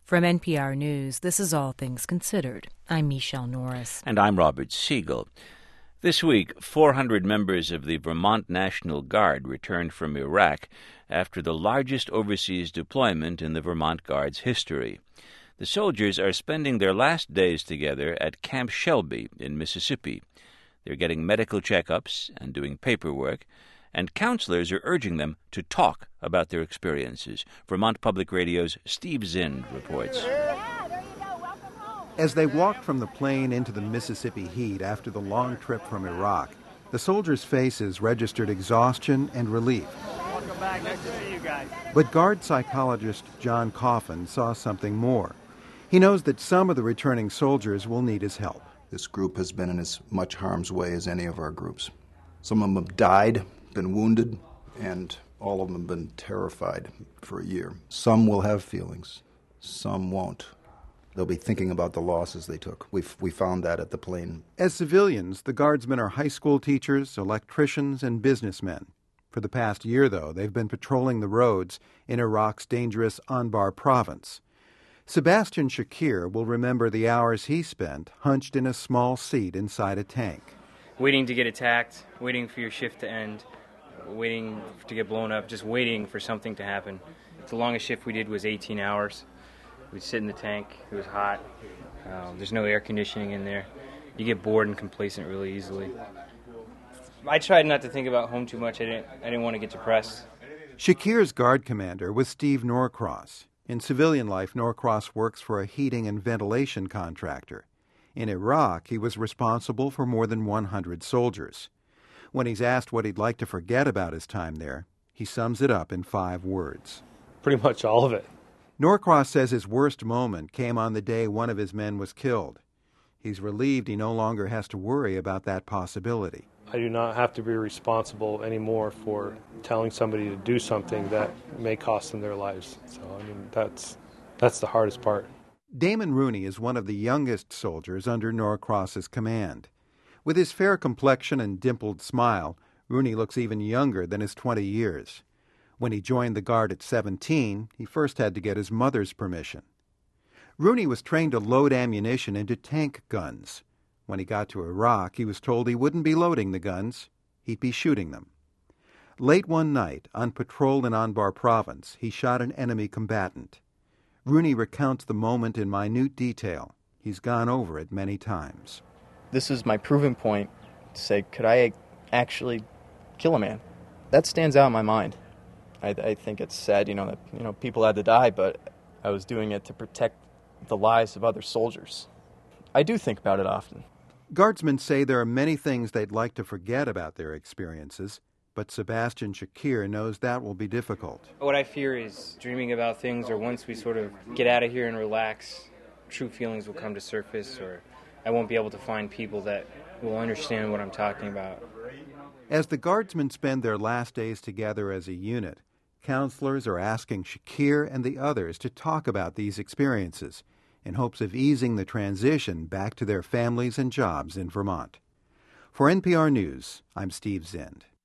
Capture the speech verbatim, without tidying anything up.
From N P R News, this is All Things Considered. I'm Michelle Norris. And I'm Robert Siegel. This week, four hundred members of the Vermont National Guard returned from Iraq after the largest overseas deployment in the Vermont Guard's history. The soldiers are spending their last days together at Camp Shelby in Mississippi. They're getting medical checkups and doing paperwork, and counselors are urging them to talk about their experiences. Vermont Public Radio's Steve Zind reports. As they walked from the plane into the Mississippi heat after the long trip from Iraq, the soldiers' faces registered exhaustion and relief. Welcome back. Nice to see you guys. But Guard psychologist John Coffin saw something more. He knows that some of the returning soldiers will need his help. This group has been in as much harm's way as any of our groups. Some of them have died, been wounded, and all of them have been terrified for a year. Some will have feelings, some won't. They'll be thinking about the losses they took. We we found that at the plane. As civilians, the Guardsmen are high school teachers, electricians, and businessmen. For the past year, though, they've been patrolling the roads in Iraq's dangerous Anbar province. Sebastian Shakir will remember the hours he spent hunched in a small seat inside a tank. Waiting to get attacked, waiting for your shift to end, waiting to get blown up, just waiting for something to happen. The longest shift we did was eighteen hours. We'd sit in the tank, it was hot, um, there's no air conditioning in there. You get bored and complacent really easily. I tried not to think about home too much. I didn't, I didn't want to get depressed. Shakir's Guard commander was Steve Norcross. In civilian life, Norcross works for a heating and ventilation contractor. In Iraq, he was responsible for more than one hundred soldiers. When he's asked what he'd like to forget about his time there, he sums it up in five words. Pretty much all of it. Norcross says his worst moment came on the day one of his men was killed. He's relieved he no longer has to worry about that possibility. I do not have to be responsible anymore for telling somebody to do something that may cost them their lives. So, I mean, that's that's the hardest part. Damon Rooney is one of the youngest soldiers under Norcross's command. With his fair complexion and dimpled smile, Rooney looks even younger than his twenty years. When he joined the Guard at seventeen, he first had to get his mother's permission. Rooney was trained to load ammunition into tank guns. When he got to Iraq, he was told he wouldn't be loading the guns, he'd be shooting them. Late one night, on patrol in Anbar province, he shot an enemy combatant. Rooney recounts the moment in minute detail. He's gone over it many times. This is my proving point to say, could I actually kill a man? That stands out in my mind. I, I think it's sad, you know, that you know people had to die, but I was doing it to protect the lives of other soldiers. I do think about it often. Guardsmen say there are many things they'd like to forget about their experiences, but Sebastian Shakir knows that will be difficult. What I fear is dreaming about things, or once we sort of get out of here and relax, true feelings will come to surface, or I won't be able to find people that will understand what I'm talking about. As the Guardsmen spend their last days together as a unit, counselors are asking Shakir and the others to talk about these experiences in hopes of easing the transition back to their families and jobs in Vermont. For N P R News, I'm Steve Zind.